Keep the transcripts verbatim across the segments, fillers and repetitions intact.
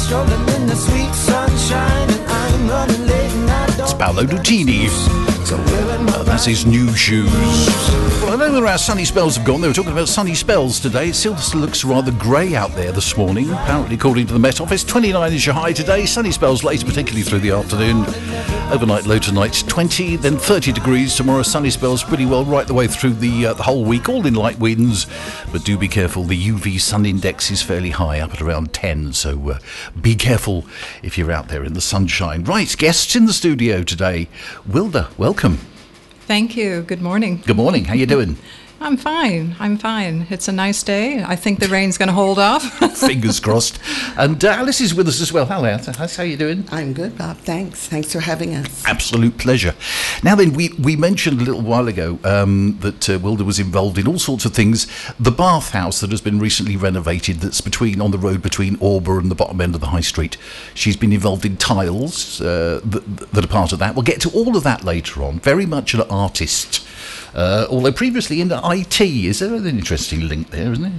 strolling in the sweet sunshine, and I'm running late and I don't. It's Paolo Nutini. So wearing my Uh, that's his new shoes. Well, I know that our sunny spells have gone. They were talking about sunny spells today. It still looks rather grey out there this morning. Apparently, according to the Met Office, twenty-nine is your high today. Sunny spells later, particularly through the afternoon. Overnight low tonight, twenty, then thirty degrees tomorrow. Sunny spells pretty well right the way through the uh, the whole week, all in light winds. But do be careful. The U V sun index is fairly high, up at around ten. So uh, be careful if you're out there in the sunshine. Right, guests in the studio today. Wilda, welcome. Thank you. Good morning. Good morning. How you doing? I'm fine. I'm fine. It's a nice day. I think the rain's going to hold off. Fingers crossed. And uh, Alice is with us as well. Hello, Alice. How are you doing? I'm good, Bob. Thanks. Thanks for having us. Absolute pleasure. Now then, we, we mentioned a little while ago um, that uh, Wilda was involved in all sorts of things. The bathhouse that has been recently renovated, that's between on the road between Auber and the bottom end of the high street. She's been involved in tiles uh, that, that are part of that. We'll get to all of that later on. Very much an artist. Uh, although previously in I T, is there an interesting link there, isn't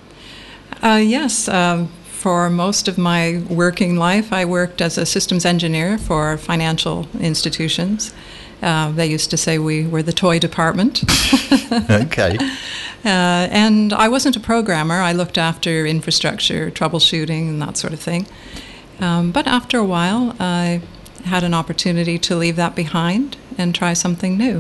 it? Uh, yes. Um, for most of my working life, I worked as a systems engineer for financial institutions. Uh, they used to say we were the toy department. Okay. Uh, and I wasn't a programmer. I looked after infrastructure, troubleshooting, and that sort of thing. Um, but after a while, I had an opportunity to leave that behind and try something new.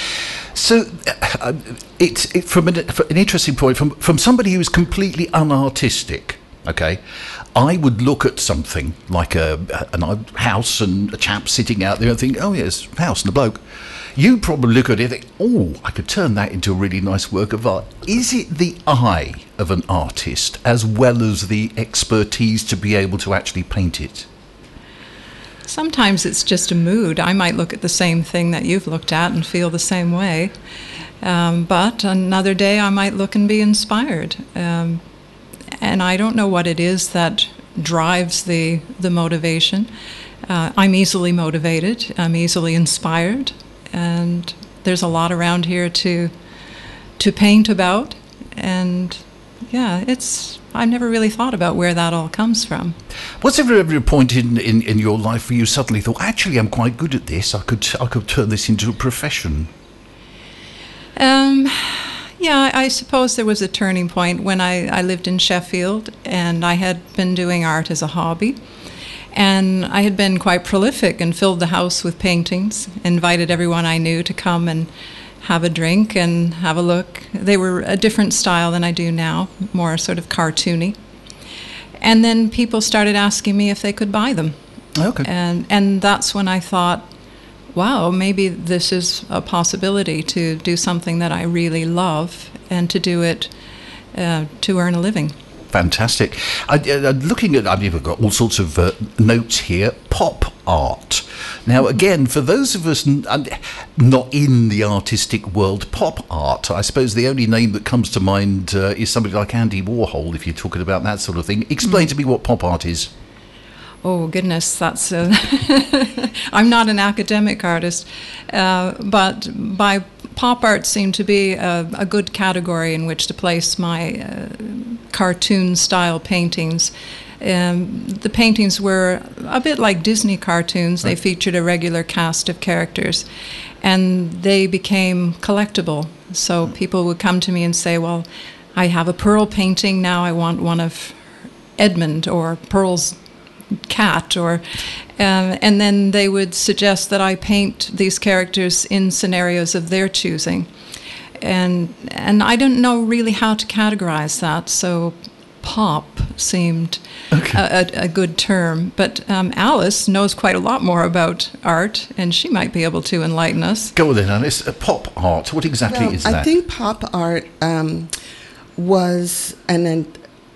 So uh, it's it, from an, from an interesting point, from, from somebody who is completely unartistic, okay, I would look at something like a, a, a house and a chap sitting out there and think, oh yes, house and a bloke. You'd probably look at it and think, oh, I could turn that into a really nice work of art. Is it the eye of an artist as well as the expertise to be able to actually paint it? Sometimes it's just a mood. I might look at the same thing that you've looked at and feel the same way. Um, but another day I might look and be inspired. Um, and I don't know what it is that drives the, the motivation. Uh, I'm easily motivated. I'm easily inspired. And there's a lot around here to to paint about. And yeah, it's... I've never really thought about where that all comes from. Was there ever a point in, in, in your life where you suddenly thought, actually, I'm quite good at this. I could I could turn this into a profession? Um, yeah, I suppose there was a turning point when I, I lived in Sheffield, and I had been doing art as a hobby. And I had been quite prolific and filled the house with paintings, invited everyone I knew to come and have a drink and have a look. They were a different style than I do now, more sort of cartoony. And then people started asking me if they could buy them. Okay. And and that's when I thought, wow, maybe this is a possibility to do something that I really love and to do it uh, to earn a living. Fantastic. I, uh, looking at, I mean, we've got all sorts of uh, notes here. Pop art. Now, again, for those of us n- not in the artistic world, pop art, I suppose the only name that comes to mind uh, is somebody like Andy Warhol, if you're talking about that sort of thing. Explain mm. to me what pop art is. Oh, goodness, that's... Uh, I'm not an academic artist, uh, but by pop art seemed to be a, a good category in which to place my uh, cartoon-style paintings. Um, the paintings were a bit like Disney cartoons. They featured a regular cast of characters, and they became collectible. So people would come to me and say, well, I have a Pearl painting, now I want one of Edmund or Pearl's cat, or um, and then they would suggest that I paint these characters in scenarios of their choosing. And and I don't know really how to categorize that, so pop seemed okay. a, a, a good term. But um, Alice knows quite a lot more about art, and she might be able to enlighten us. Go on then, Alice. Uh, pop art, what exactly well, is I that? I think pop art um, was an, an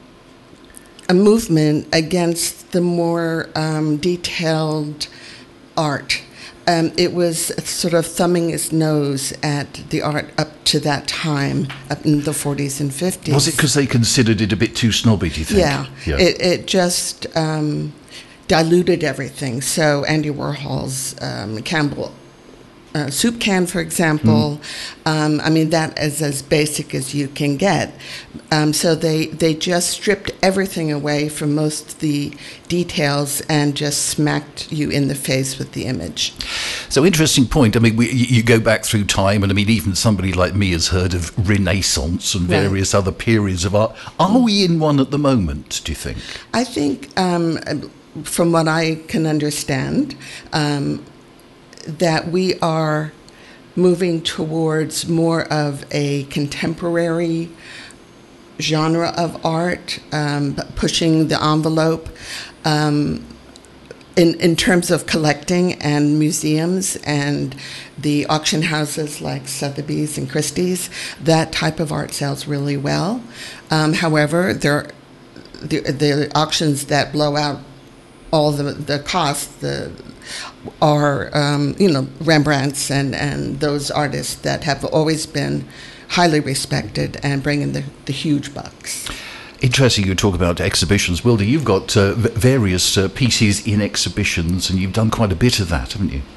a movement against the more um, detailed art. Um, it was sort of thumbing its nose at the art up to that time, up in the forties and fifties. Was it because they considered it a bit too snobby, do you think? Yeah, yeah. It, it just um, diluted everything. So Andy Warhol's um, Campbell uh, soup can, for example. Mm. Um, I mean, that is as basic as you can get. Um, so they, they just stripped everything away from most of the details and just smacked you in the face with the image. So interesting point. I mean, we, you go back through time, and I mean, even somebody like me has heard of Renaissance and various right. other periods of art. Are mm. we in one at the moment, do you think? I think, um, from what I can understand, um, that we are moving towards more of a contemporary genre of art, um, pushing the envelope um, in, in terms of collecting and museums and the auction houses like Sotheby's and Christie's. That type of art sells really well. Um, however, there the, the auctions that blow out all the, the costs, the are, um, you know, Rembrandts and, and those artists that have always been highly respected and bring in the, the huge bucks. Interesting you talk about exhibitions. Wilda, you've got uh, v- various uh, pieces in exhibitions, and you've done quite a bit of that, haven't you?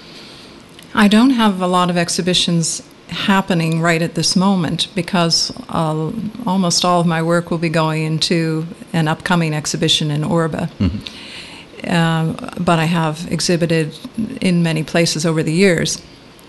I don't have a lot of exhibitions happening right at this moment because uh, almost all of my work will be going into an upcoming exhibition in Orba. Mm-hmm. Uh, but I have exhibited in many places over the years.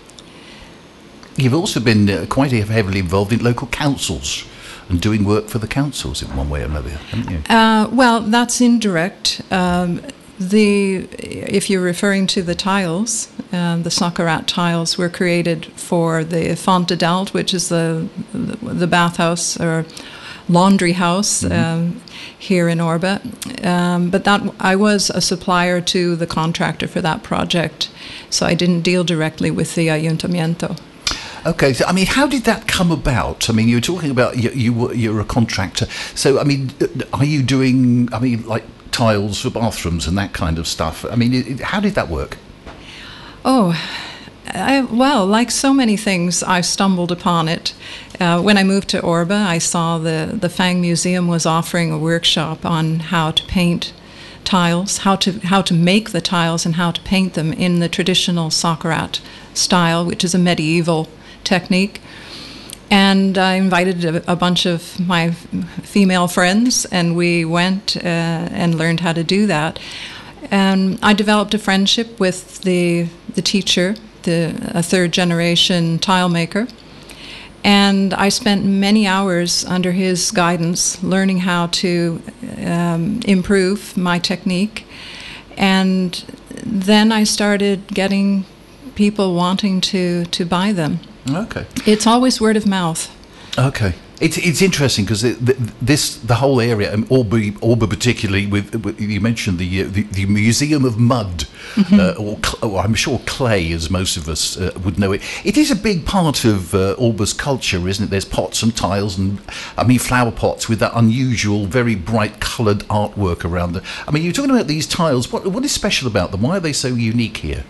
You've also been uh, quite heavily involved in local councils and doing work for the councils in one way or another, haven't you? Uh, well, that's indirect. Um, the if you're referring to the tiles, uh, the Soccer-At tiles were created for the Font de Dalt, which is the the, the bathhouse or laundry house mm-hmm. um, here in Orba. Um, but that I was a supplier to the contractor for that project, so I didn't deal directly with the Ayuntamiento. Okay, so I mean, how did that come about? I mean, you were talking about you, you were you're a contractor, so I mean, are you doing? I mean, like tiles for bathrooms and that kind of stuff. I mean, it, how did that work? Oh. I, well, like so many things, I stumbled upon it. Uh, when I moved to Orba, I saw the, the Fang Museum was offering a workshop on how to paint tiles, how to how to make the tiles and how to paint them in the traditional Soccer-At style, which is a medieval technique. And I invited a, a bunch of my female friends, and we went uh, and learned how to do that. And I developed a friendship with the the teacher, the a third generation tile maker, and I spent many hours under his guidance learning how to um, improve my technique. And then I started getting people wanting to, to buy them. Okay. It's always word of mouth. Okay. It's it's interesting because this the whole area, um, Orba, Orba particularly, with, with you mentioned the, uh, the the Museum of Mud, mm-hmm. uh, or, or I'm sure clay, as most of us uh, would know it. It is a big part of uh, Orba's culture, isn't it? There's pots and tiles and I mean flower pots with that unusual, very bright coloured artwork around them. I mean, you're talking about these tiles. What what is special about them? Why are they so unique here?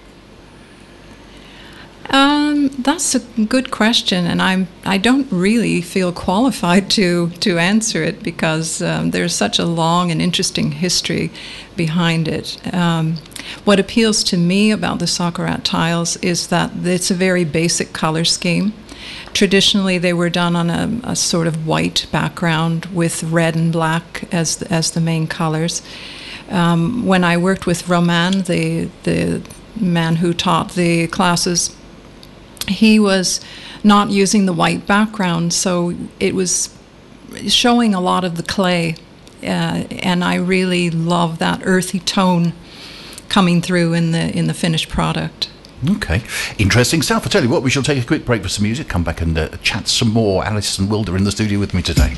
Um, that's a good question, and I'm I don't really feel qualified to to answer it because um, there's such a long and interesting history behind it. Um, what appeals to me about the Soccer-At tiles is that it's a very basic color scheme. Traditionally, they were done on a, a sort of white background with red and black as the, as the main colors. Um, when I worked with Roman, the the man who taught the classes, he was not using the white background, so it was showing a lot of the clay, uh, and I really love that earthy tone coming through in the in the finished product. Okay, interesting stuff. I'll tell you what, we shall take a quick break for some music, come back and uh, chat some more. Alice and Wilda in the studio with me today.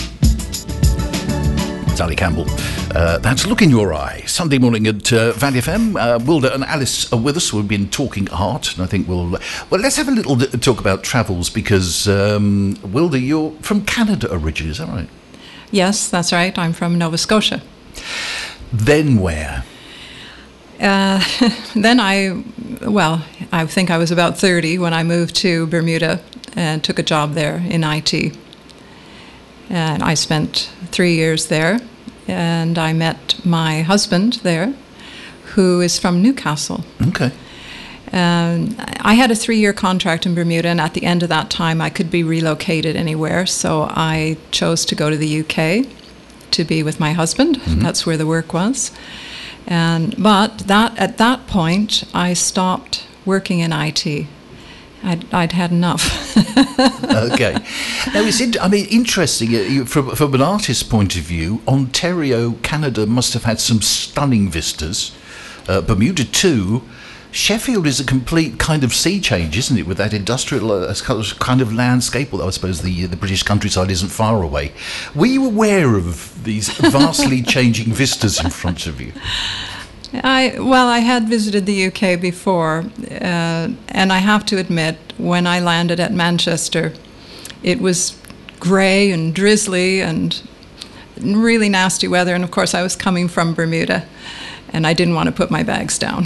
Sally Campbell. Uh, that's Look in Your Eye. Sunday morning at uh, Valley F M. Uh, Wilda and Alice are with us. We've been talking art, and I think we'll... Well, let's have a little talk about travels, because, um, Wilda, you're from Canada originally, is that right? Yes, that's right. I'm from Nova Scotia. Then where? Uh, then I... Well, I think I was about thirty when I moved to Bermuda and took a job there in I T. And I spent three years there, and I met my husband there, who is from Newcastle. Okay. Um, I had a three-year contract in Bermuda, and at the end of that time, I could be relocated anywhere. So I chose to go to the U K to be with my husband. Mm-hmm. That's where the work was. And but that at that point, I stopped working in I T. I'd, I'd had enough. Okay. Now, it's in, I mean, interesting. Uh, you, from, from an artist's point of view, Ontario, Canada must have had some stunning vistas. Uh, Bermuda too. Sheffield is a complete kind of sea change, isn't it, with that industrial uh, kind of landscape, although I suppose the, uh, the British countryside isn't far away. Were you aware of these vastly changing vistas in front of you? I well, I had visited the U K before, uh, and I have to admit, when I landed at Manchester, it was grey and drizzly and really nasty weather, and of course I was coming from Bermuda, and I didn't want to put my bags down.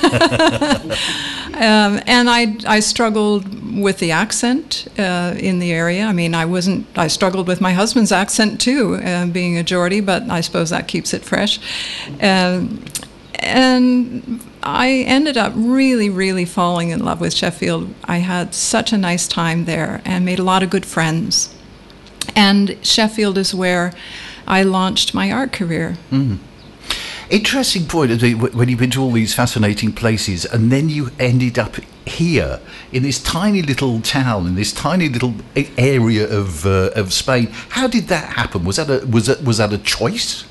um, and I, I struggled with the accent uh, in the area. I mean, I wasn't. I struggled with my husband's accent too, uh, being a Geordie, but I suppose that keeps it fresh. Um, And I ended up really, really falling in love with Sheffield. I had such a nice time there and made a lot of good friends. And Sheffield is where I launched my art career. Mm. Interesting point, when you've been to all these fascinating places and then you ended up here in this tiny little town, in this tiny little area of uh, of Spain. How did that happen? Was that a, was that, was that a choice?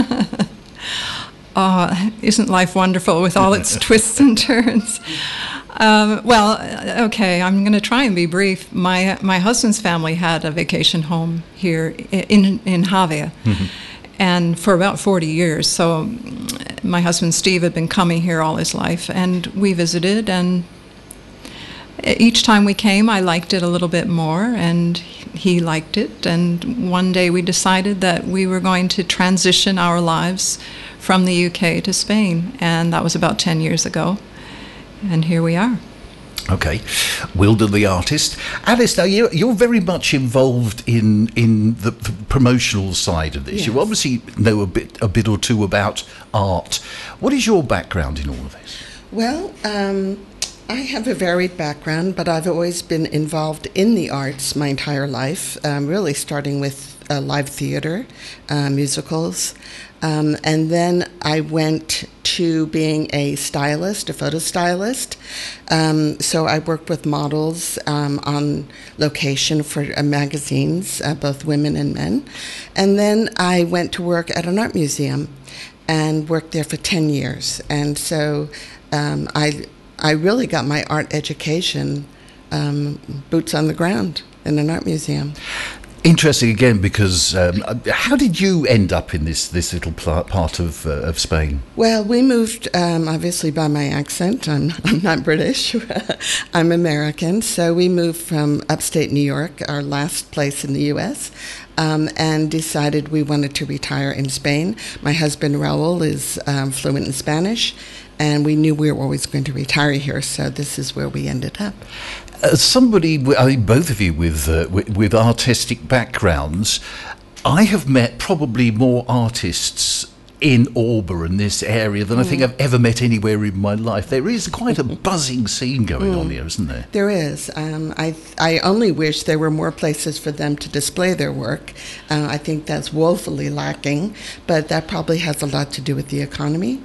Oh, isn't life wonderful with all its twists and turns? Um, well, okay, I'm going to try and be brief. My my husband's family had a vacation home here in in Javea, mm-hmm. and for about forty years. So my husband Steve had been coming here all his life, and we visited. And each time we came, I liked it a little bit more, and he liked it. And one day we decided that we were going to transition our lives from the U K to Spain, and that was about ten years ago, and here we are. Okay, Wilda the artist. Alice, now you're, you're very much involved in in the, the promotional side of this. Yes. You obviously know a bit a bit or two about art. What is your background in all of this? Well, um, I have a varied background, but I've always been involved in the arts my entire life, um, really starting with uh, live theater, uh, musicals. Um, and then I went to being a stylist, a photo stylist. Um, so I worked with models um, on location for uh, magazines, uh, both women and men. And then I went to work at an art museum and worked there for ten years. And so um, I, I really got my art education um, boots on the ground in an art museum. Interesting again, because um, how did you end up in this this little part of uh, of Spain? Well, we moved, um, obviously by my accent, I'm, I'm not British, I'm American, so we moved from upstate New York, our last place in the U S, um, and decided we wanted to retire in Spain. My husband, Raul, is um, fluent in Spanish, and we knew we were always going to retire here, so this is where we ended up. As somebody, I mean, both of you with, uh, with with artistic backgrounds, I have met probably more artists in Alba and this area than mm. I think I've ever met anywhere in my life. There is quite a buzzing scene going mm. on here, isn't there? There is. Um, I I only wish there were more places for them to display their work. Uh, I think that's woefully lacking, but that probably has a lot to do with the economy.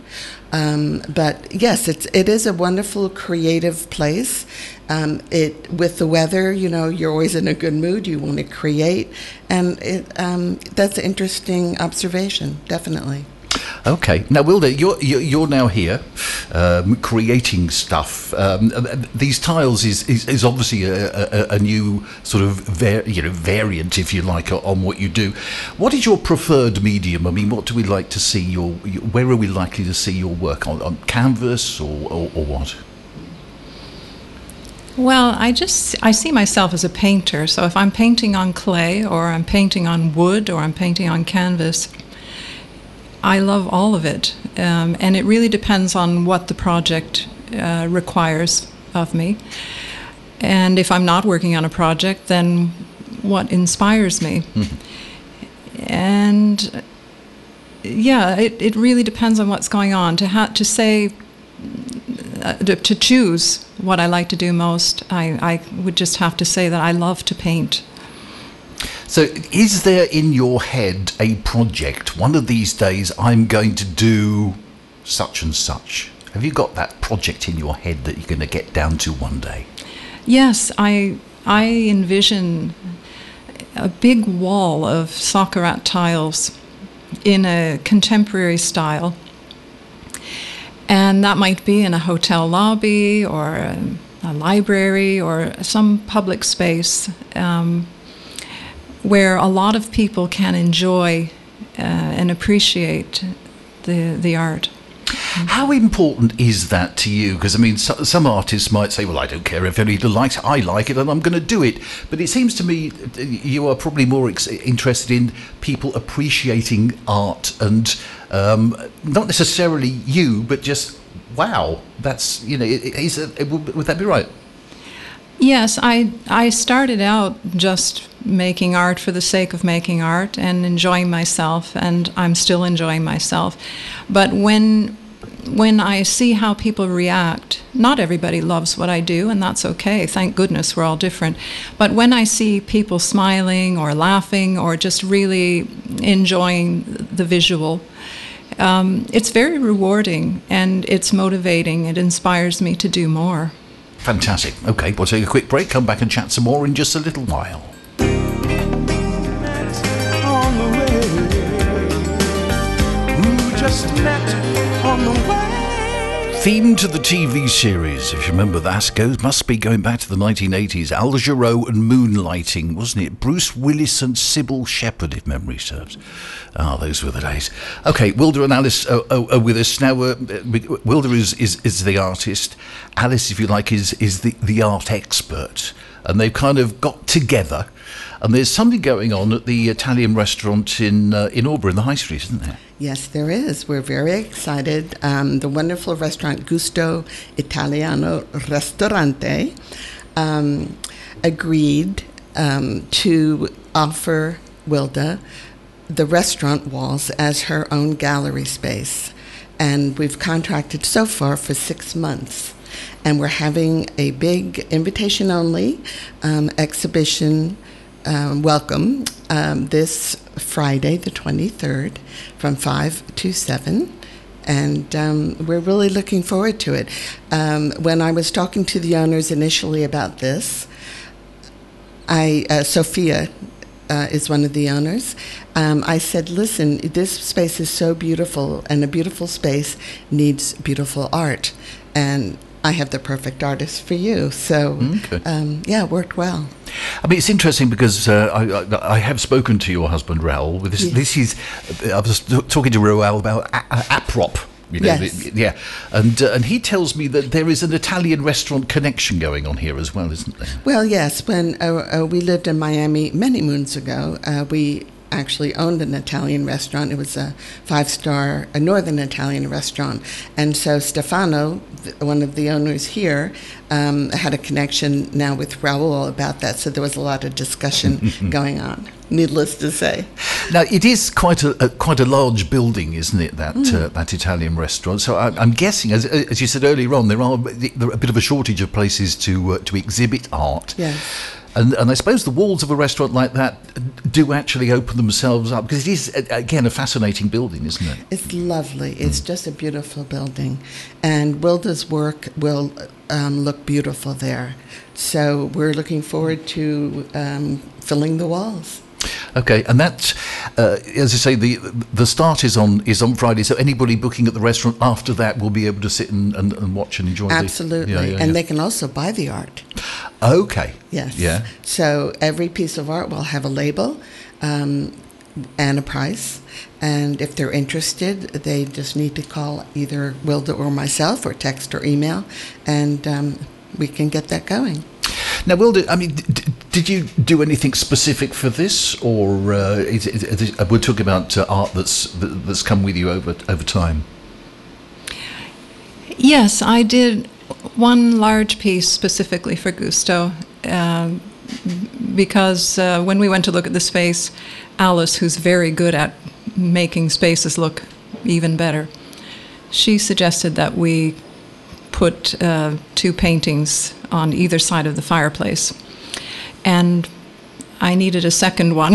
Um, but yes, it's it is a wonderful, creative place. Um, it with the weather, you know, you're always in a good mood. You want to create, and it, um, that's an interesting observation, definitely. Okay, now Wilda, you're you're now here, um, creating stuff. Um, these tiles is, is, is obviously a, a, a new sort of var- you know variant, if you like, on what you do. What is your preferred medium? I mean, what do we like to see your? Where are we likely to see your work on, on canvas or, or, or what? Well, I just I see myself as a painter. So if I'm painting on clay, or I'm painting on wood, or I'm painting on canvas, I love all of it, um, and it really depends on what the project uh, requires of me. And if I'm not working on a project, then what inspires me? Mm-hmm. And yeah, it, it really depends on what's going on. To ha- to say uh, to, to choose what I like to do most, I, I would just have to say that I love to paint. So is there in your head a project, one of these days I'm going to do such and such? Have you got that project in your head that you're going to get down to one day? Yes, I I envision a big wall of Soccer-Art tiles in a contemporary style. And that might be in a hotel lobby or a, a library or some public space um, where a lot of people can enjoy uh, and appreciate the the art. How important is that to you? Because, I mean, so, some artists might say, well, I don't care if anybody likes it, I like it and I'm going to do it. But it seems to me you are probably more ex- interested in people appreciating art and um, not necessarily you, but just, wow, that's, you know, is it, would that be right? Yes, I I started out just making art for the sake of making art and enjoying myself, and I'm still enjoying myself. But when when I see how people react, not everybody loves what I do, and that's okay. Thank goodness we're all different. But when I see people smiling or laughing or just really enjoying the visual, um, it's very rewarding and it's motivating. It inspires me to do more. Fantastic. Okay, we'll take a quick break, come back and chat some more in just a little while. On the way, who just met on the way. Theme to the T V series, if you remember that, goes must be going back to the nineteen eighties. Al Jarreau and Moonlighting, wasn't it? Bruce Willis and Sybil Shepherd, if memory serves. Ah, those were the days. Okay, Wilder and Alice are, are, are with us now. Uh, Wilder is, is is the artist. Alice, if you like, is is the, the art expert. And they've kind of got together. And there's something going on at the Italian restaurant in uh, in Auburn, in the High Street, isn't there? Yes, there is. We're very excited. Um, the wonderful restaurant Gusto Italiano Ristorante um, agreed um, to offer Wilda the restaurant walls as her own gallery space. And we've contracted so far for six months. And we're having a big invitation-only um, exhibition um, welcome um, this Friday, the twenty-third, from five to seven. And um, we're really looking forward to it. Um, when I was talking to the owners initially about this, I uh, Sophia uh, is one of the owners. Um, I said, listen, this space is so beautiful, and a beautiful space needs beautiful art. And I have the perfect artist for you. So, okay. um, yeah, it worked well. I mean, it's interesting because uh, I, I have spoken to your husband, Raoul. This, yes. this is, I was talking to Raoul about a- a- APROP. You know, yes. the, yeah, and uh, and he tells me that there is an Italian restaurant connection going on here as well, isn't there? Well, yes. When uh, uh, we lived in Miami many moons ago, uh, we actually owned an Italian restaurant. It was a five-star, a northern Italian restaurant. And so Stefano, one of the owners here, um, had a connection now with Raoul about that. So there was a lot of discussion going on, needless to say. Now, it is quite a, a quite a large building, isn't it, that mm. uh, that Italian restaurant? So I, I'm guessing, as, as you said earlier on, there are a bit of a shortage of places to uh, to exhibit art. Yes. And, and I suppose the walls of a restaurant like that do actually open themselves up, because it is, again, a fascinating building, isn't it? It's lovely. It's mm. just a beautiful building. And Wilda's work will um, look beautiful there. So we're looking forward to um, filling the walls. Okay, and that, uh, as I say, the the start is on is on Friday, so anybody booking at the restaurant after that will be able to sit and, and, and watch and enjoy. Absolutely, the, yeah, yeah, and yeah. they can also buy the art. Okay. Yes. Yeah. So every piece of art will have a label um, and a price, and if they're interested, they just need to call either Wilda or myself, or text or email, and um, we can get that going. Now, Wilda, I mean, d- did you do anything specific for this, or uh, is it, is it, we're talking about uh, art that's that's come with you over over time? Yes, I did one large piece specifically for Gusto, uh, because uh, when we went to look at the space, Alice, who's very good at making spaces look even better, she suggested that we put uh, two paintings on either side of the fireplace. And I needed a second one.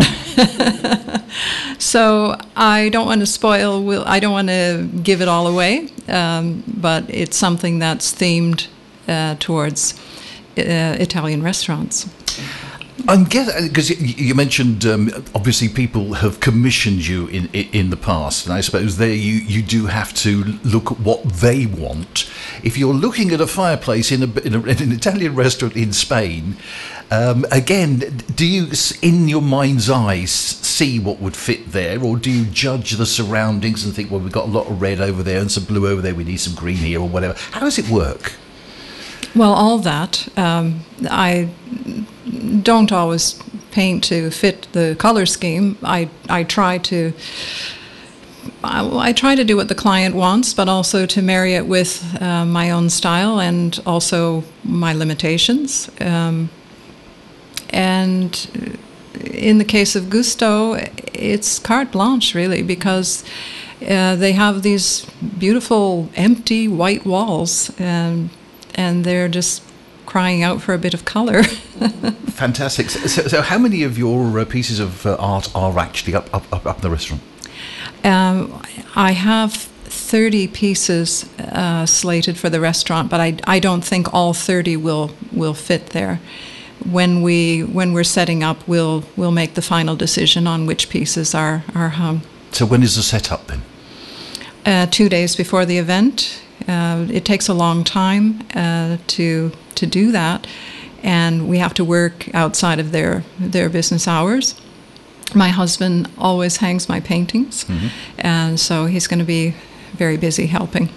So I don't want to spoil, will I don't want to give it all away, um, but it's something that's themed uh, towards uh, Italian restaurants. I'm guessing, because you mentioned um, obviously people have commissioned you in in the past, and I suppose there you, you do have to look at what they want. If you're looking at a fireplace in, a, in, a, in an Italian restaurant in Spain, um, again, do you, in your mind's eye, see what would fit there, or do you judge the surroundings and think, well, we've got a lot of red over there and some blue over there, we need some green here, or whatever? How does it work? Well, all that. Um, I don't always paint to fit the color scheme. I I try to I, I try to do what the client wants, but also to marry it with uh, my own style and also my limitations. Um, and in the case of Gusto, it's carte blanche, really, because uh, they have these beautiful empty white walls, and and they're just crying out for a bit of color. Fantastic. So, so how many of your uh, pieces of uh, art are actually up, up, up, up in the restaurant? Um, I have thirty pieces uh, slated for the restaurant, but I, I don't think all thirty will, will fit there. When we when we're setting up, we'll we'll make the final decision on which pieces are, are hung. So when is the setup then? Uh, two days before the event. Uh, it takes a long time uh, to to do that, and we have to work outside of their their business hours. My husband always hangs my paintings, mm-hmm. and so he's going to be very busy helping.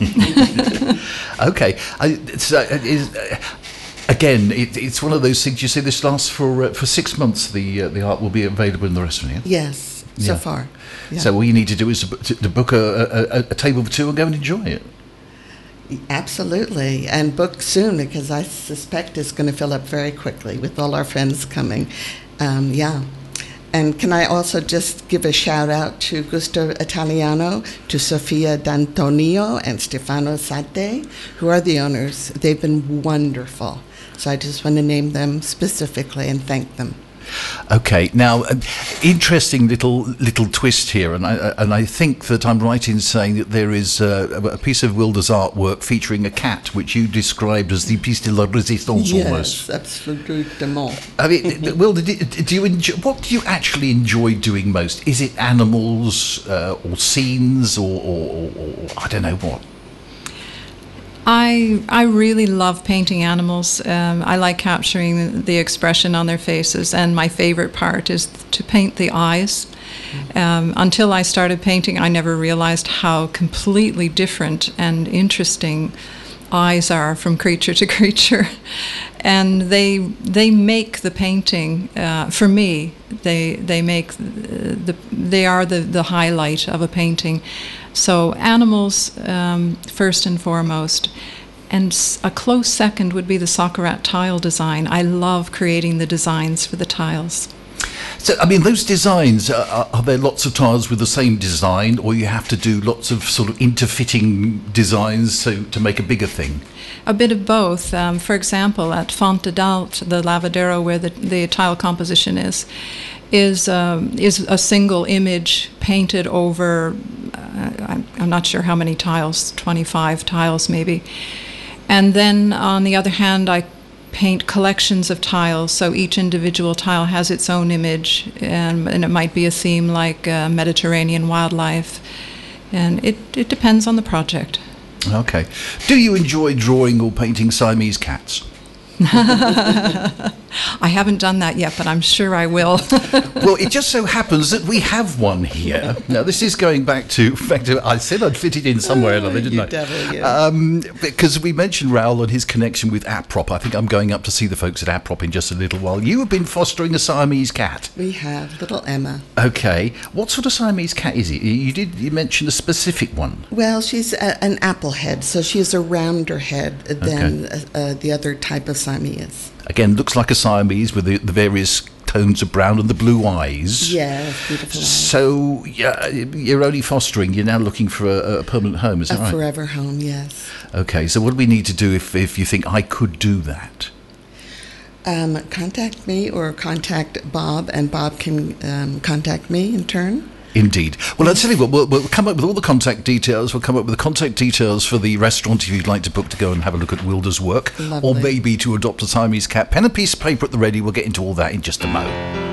Okay, I, it's, uh, is, uh, again, it, it's one of those things. You say this lasts for uh, for six months. The uh, the art will be available in the restaurant. Yeah? Yes, so Yeah. far. Yeah. So all you need to do is to, book- to, to book a, a, a table for two and go and enjoy it. Absolutely, and book soon, because I suspect it's going to fill up very quickly with all our friends coming. Um, yeah. And can I also just give a shout out to Gusto Italiano, to Sofia D'Antonio and Stefano Sate, who are the owners. They've been wonderful. So I just want to name them specifically and thank them. Okay, now, uh, interesting little little twist here, and I uh, and I think that I'm right in saying that there is uh, a piece of Wilder's artwork featuring a cat, which you described as the piece de la résistance, almost. Yes, absolutely. I mean, Wilder, do, do you enjoy, what do you actually enjoy doing most? Is it animals uh, or scenes or, or, or, or I don't know what? I I really love painting animals. Um, I like capturing the expression on their faces, and my favorite part is to paint the eyes. Um, until I started painting, I never realized how completely different and interesting eyes are from creature to creature, and they they make the painting. Uh, for me, they they make the they are the the highlight of a painting. So animals um, first and foremost, and s- a close second would be the Soccer tile design. I love creating the designs for the tiles. So, I mean, those designs, uh, are, are there lots of tiles with the same design, or you have to do lots of sort of interfitting designs to, to make a bigger thing? A bit of both. Um, for example, at Fonte d'Alt, the lavadero where the, the tile composition is, is um, is a single image painted over, uh, I'm, I'm not sure how many tiles, twenty-five tiles maybe. And then on the other hand, I paint collections of tiles, so each individual tile has its own image, and, and it might be a theme like uh, Mediterranean wildlife, and it, it depends on the project. Okay. Do you enjoy drawing or painting Siamese cats? I haven't done that yet, but I'm sure I will. Well, it just so happens that we have one here. Now, this is going back to, back to I said I'd fit it in somewhere or another, didn't You I? devil, you. Um, because we mentioned Raoul and his connection with APROP. I think I'm going up to see the folks at APROP in just a little while. You have been fostering a Siamese cat. We have little Emma. Okay. What sort of Siamese cat is it? You did you mention a specific one. Well, she's a, an apple head, so she has a rounder head than uh, uh, the other type of Siamese. Again, looks like a Siamese with the, the various tones of brown and the blue eyes. Yes, beautiful eyes. So yeah, you're only fostering. You're now looking for a, a permanent home. Is that A right? forever home, yes. Okay. So what do we need to do if if you think I could do that? Um, contact me or contact Bob, and Bob can um, contact me in turn. Indeed. Well, I'll tell you what, we'll, we'll come up with all the contact details. We'll come up with the contact details for the restaurant if you'd like to book to go and have a look at Wilder's work. Lovely. Or maybe to adopt a Siamese cat. Pen and piece of paper at the ready. We'll get into all that in just a moment.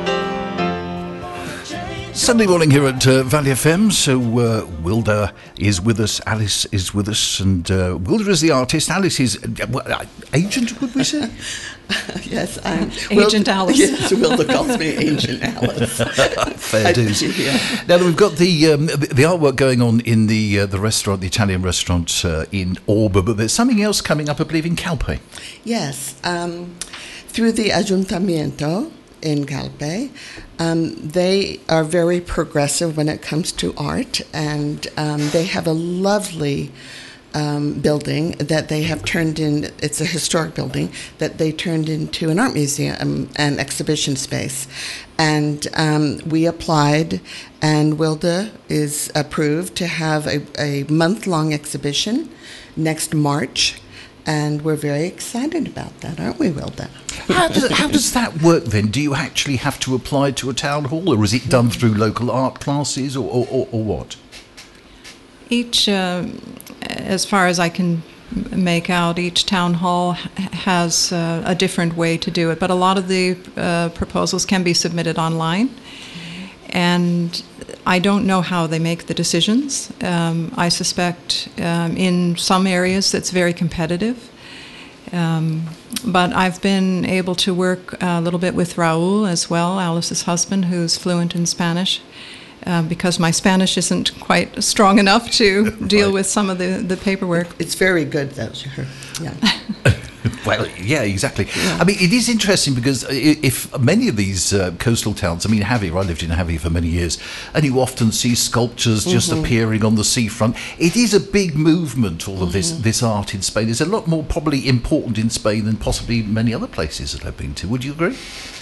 Sunday morning here at uh, Valley F M. So uh, Wilder is with us, Alice is with us, and uh, Wilder is the artist. Alice is uh, what, uh, agent, would we say? Yes, I'm Agent Alice. Yes, Wilder calls me Agent Alice. Fair dues. Yeah. Now we've got the, um, the the artwork going on in the uh, the restaurant, the Italian restaurant uh, in Orba, but there's something else coming up, I believe, in Calpe. Yes, um, through the Ayuntamiento in Calpe, um, they are very progressive when it comes to art, and um, they have a lovely um, building that they have turned in. It's a historic building that they turned into an art museum and exhibition space. And um, we applied, and Wilda is approved to have a, a month-long exhibition next March. And we're very excited about that, aren't we, Wilda? How does, how does that work then? Do you actually have to apply to a town hall, or is it done through local art classes, or, or, or, or what? Each, uh, as far as I can make out, each town hall h- has uh, a different way to do it, but a lot of the uh, proposals can be submitted online. And I don't know how they make the decisions. Um, I suspect um, in some areas that's very competitive. Um, but I've been able to work a little bit with Raul as well, Alice's husband, who's fluent in Spanish, uh, because my Spanish isn't quite strong enough to deal Right. with some of the, the paperwork. It's very good, though. Yeah. Well, yeah, exactly. I mean, it is interesting because i- if many of these uh, coastal towns, I mean, Javier, I lived in Javier for many years, and you often see sculptures just appearing on the seafront. It is a big movement, all of this, this art in Spain. It's a lot more probably important in Spain than possibly many other places that I've been to. Would you agree?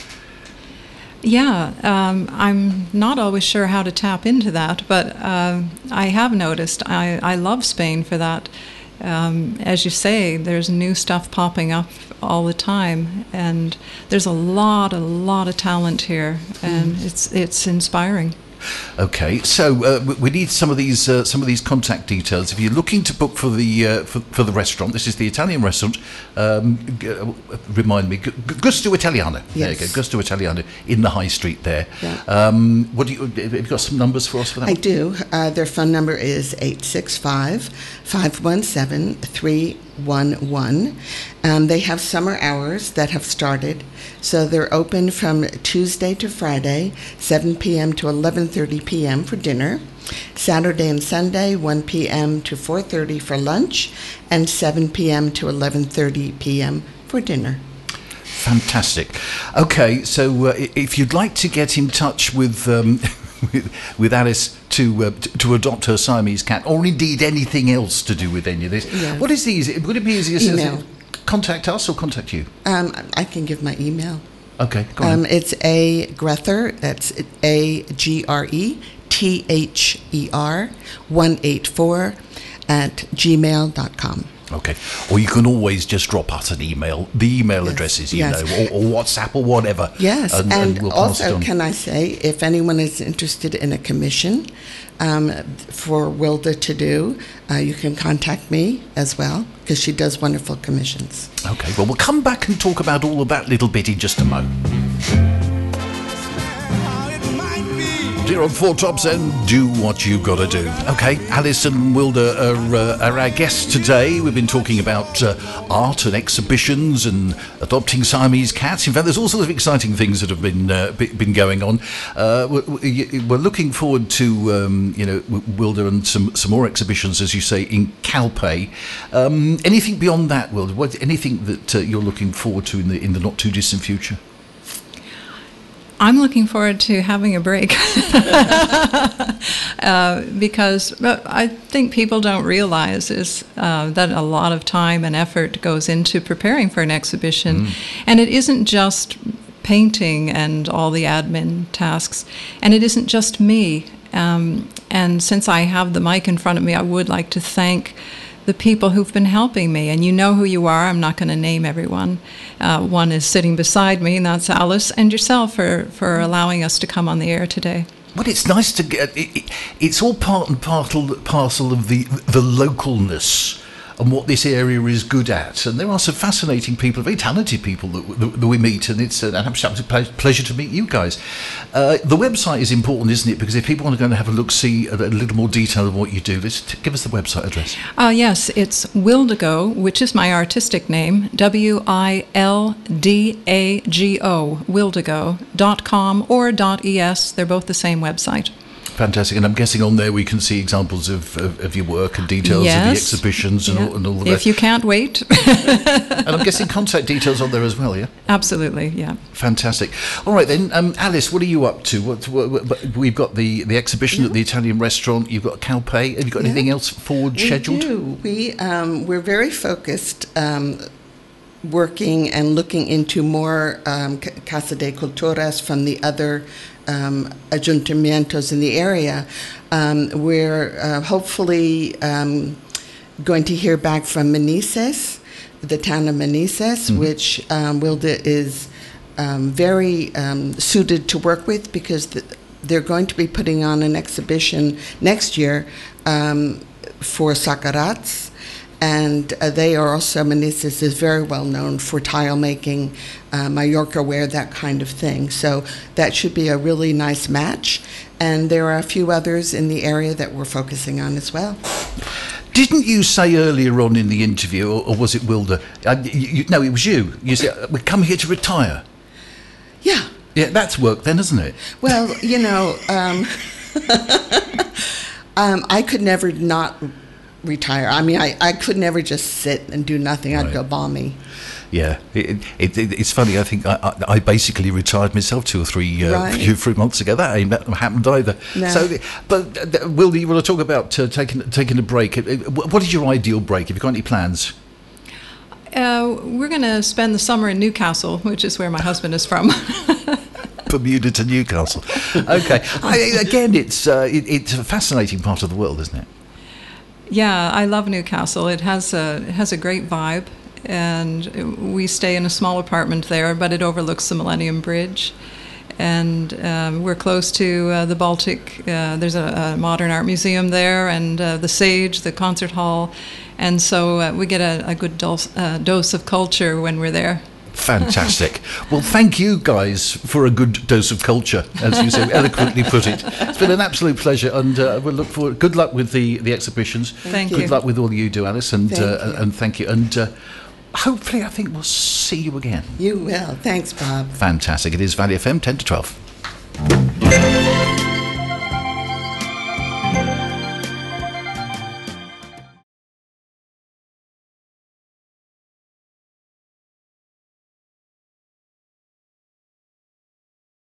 Yeah, um, I'm not always sure how to tap into that, but um, I have noticed. I, I love Spain for that. Um, as you say, there's new stuff popping up all the time, and there's a lot, a lot of talent here, and it's it's inspiring. Okay, so uh, we- we need some of these uh, some of these contact details. If you're looking to book for the uh, for, for the restaurant, this is the Italian restaurant. Um, g- uh, remind me, Gu- Gu- Gusto Italiano. There you Yes. go, Gusto Italiano in the high street there. Yeah. Um, what do you? Have you got some numbers for us for that? I do. Uh, their phone number is eight six five, five one seven, three one one. Um, they have summer hours that have started, so they're open from Tuesday to Friday, seven p.m. to eleven thirty p.m. for dinner. Saturday and Sunday, one p.m. to four thirty for lunch, and seven p.m. to eleven thirty p.m. for dinner. Fantastic. Okay, so uh, i- if you'd like to get in touch with um, with, with Alice to uh, t- to adopt her Siamese cat, or indeed anything else to do with any of this, Yes. what is the easy? Would it be easier to Email. contact us or contact you? Um, I can give my email. Okay, go on. Um, it's A Grether, that's A G R E T H E R, one eight four at gmail dot com. Okay, or you can always just drop us an email. The email Yes, addresses, you yes. know, or, or WhatsApp or whatever. Yes, and, and, we'll pass it also, on. can I say, if anyone is interested in a commission um, for Wilda to do, uh, you can contact me as well, because she does wonderful commissions. Okay, well, we'll come back and talk about all of that little bit in just a moment. Dear on Four Tops, and do what you got to do. Okay, Alice and Wilda are, uh, are our guests today. We've been talking about uh, art and exhibitions and adopting Siamese cats. In fact, there's all sorts of exciting things that have been uh, be- been going on. Uh, we're, we're looking forward to um, you know Wilda and some some more exhibitions, as you say, in Calpe. Um, anything beyond that, Wilda? What anything that uh, you're looking forward to in the in the not too distant future? I'm looking forward to having a break uh, because uh, I think people don't realize is uh, that a lot of time and effort goes into preparing for an exhibition, and it isn't just painting and all the admin tasks. And it isn't just me. Um, and since I have the mic in front of me, I would like to thank the people who've been helping me. And you know who you are. I'm not going to name everyone. Uh, one is sitting beside me, and that's Alice, and yourself for, for allowing us to come on the air today. Well, it's nice to get. It, it, it's all part and parcel, parcel of the the localness and what this area is good at. And there are some fascinating people, very talented people that, that, that we meet, and it's an absolute pleasure to meet you guys. Uh, the website is important, isn't it? Because if people want to go and have a look, see a, a little more detail of what you do, let's t- give us the website address. Uh, yes, it's Wildago, which is my artistic name, W I L D A G O, wildago dot com or .es. They're both the same website. Fantastic, and I'm guessing on there we can see examples of, of, of your work and details yes. of the exhibitions and, yeah. all, and all of that. that. If you can't wait. And I'm guessing contact details on there as well, yeah? Absolutely, yeah. Fantastic. All right then, um, Alice, what are you up to? What, what, what, we've got the, the exhibition yeah. at the Italian restaurant, you've got Calpe, have you got yeah. anything else forward we scheduled? We do. We, um, we're very focused um, working and looking into more um, Casa de Culturas from the other um, ayuntamientos in the area. Um, we're uh, hopefully um, going to hear back from Manises, the town of Manises, mm-hmm. which um, Wilda is um, very um, suited to work with because the, they're going to be putting on an exhibition next year um, for Sacarats. And uh, they are also, Manises is very well known for tile making, uh, Mallorca ware, that kind of thing. So that should be a really nice match. And there are a few others in the area that we're focusing on as well. Didn't you say earlier on in the interview, or, or was it Wilda? Uh, you, you, no, it was you. You said, we come here to retire. Yeah. Yeah, that's work then, isn't it? Well, you know, um, um, I could never not retire. I mean, I, I could never just sit and do nothing. I'd right. go balmy. Yeah, it, it, it, it's funny. I think I, I, I basically retired myself two or three uh, right. few, three months ago. That ain't happened either. No. So, but uh, Will, you want to talk about uh, taking taking a break? What is your ideal break? Have you got any plans? Uh, we're going to spend the summer in Newcastle, which is where my husband is from. Bermuda to Newcastle. Okay. I, again, it's uh, it, it's a fascinating part of the world, isn't it? Yeah, I love Newcastle. It has a it has a great vibe, and we stay in a small apartment there, but it overlooks the Millennium Bridge, and um, we're close to uh, the Baltic. Uh, there's a, a modern art museum there, and uh, the Sage, the concert hall, and so uh, we get a, a good dose, uh, dose of culture when we're there. Fantastic. Well, thank you guys for a good dose of culture, as you so eloquently put it. It's been an absolute pleasure, and uh, we'll look forward. Good luck with the, the exhibitions. Thank good you. luck with all you do, Alice, and thank uh, you. and thank you. And uh, hopefully, I think we'll see you again. You will. Thanks, Bob. Fantastic. It is Valley F M ten to twelve.